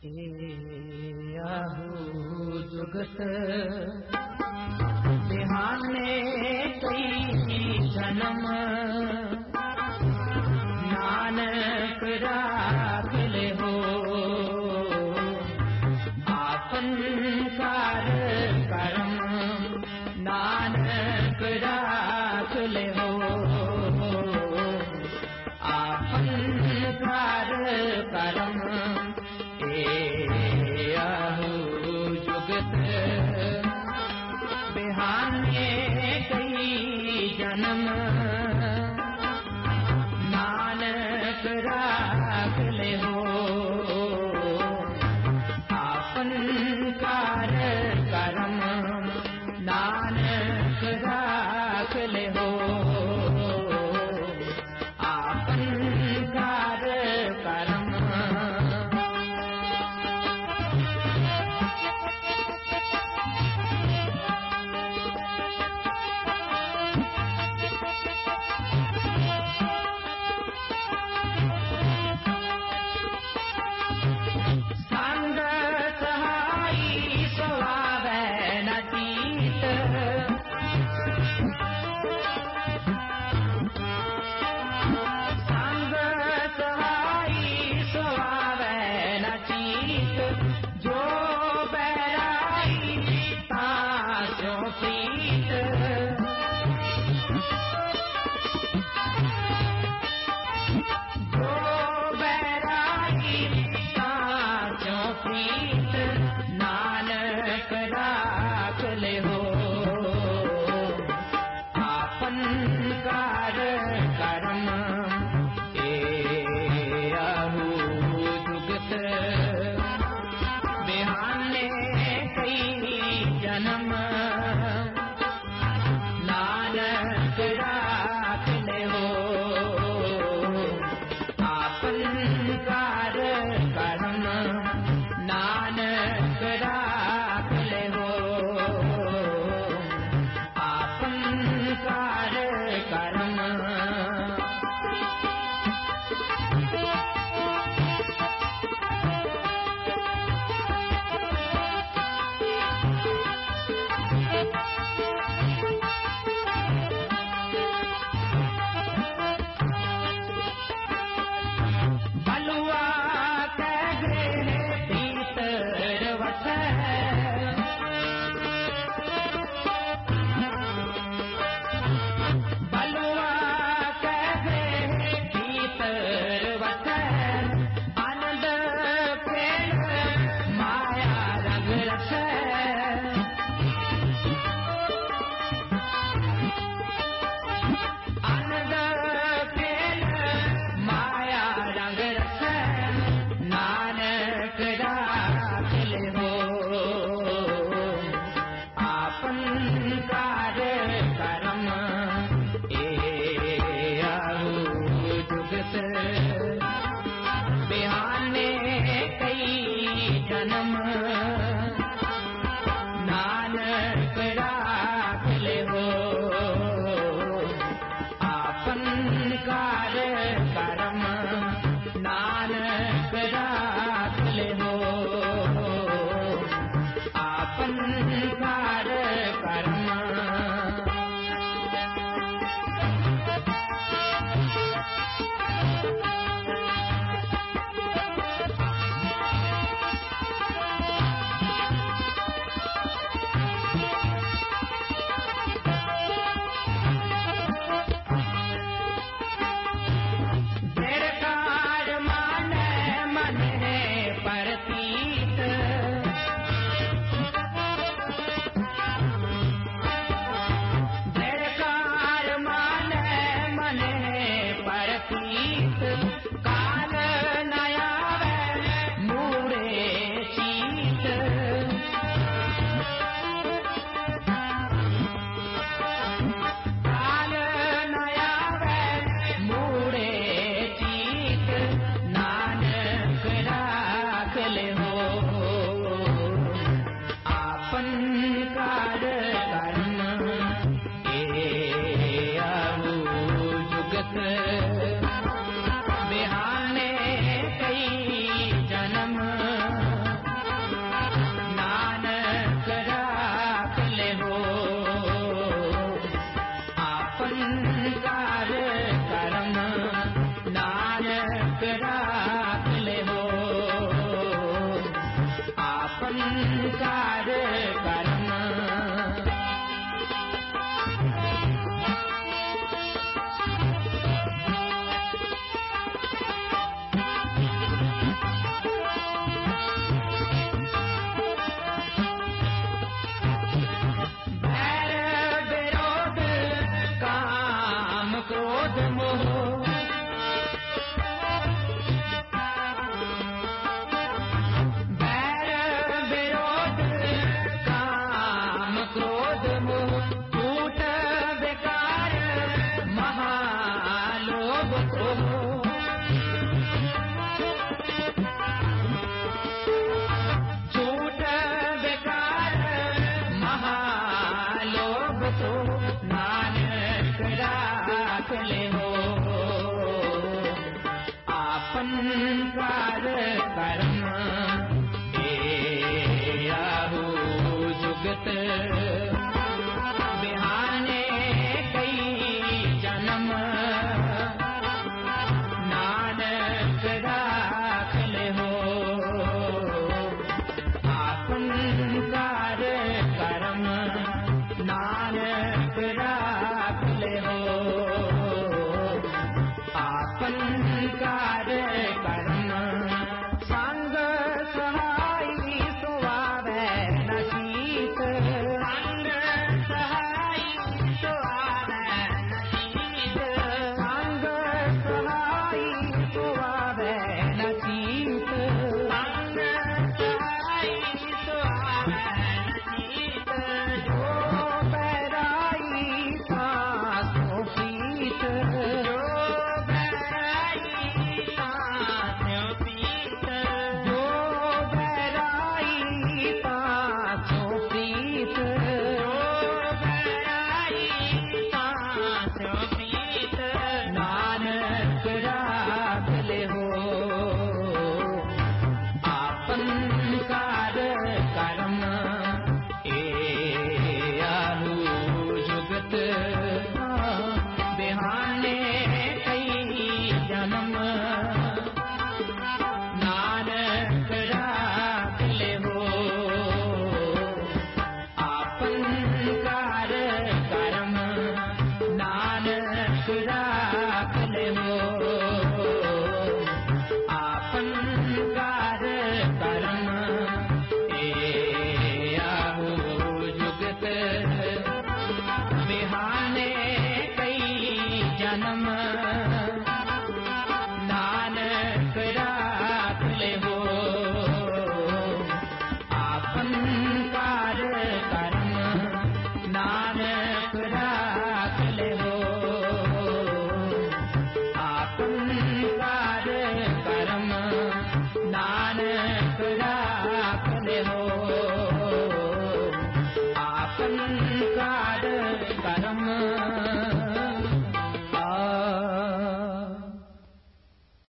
जुगत बिहाने कई जन्म नानक राख ले हो आपन कार कर्म नानक राख ले हो आपन कार कर्म जुगत बिहाने कई जन्म नानक राख ले हो आपन कार कर्म नानक राख ले हो आपन कार कर्म नानक राख ले हो आपन कार कर्म आहू जुगत बिहाने कई जन्म नानक राख ले हो आपन कार कर्म नानक राख ले हो आपन कार कर्म बलुआ बिहाने कई जन्म नानक राख ले हो आपन कार कर्म नानक राख ले हो आपन कार कर्म काल नया मूरे शीत काल नया मूरे शीत नानक राख ले हो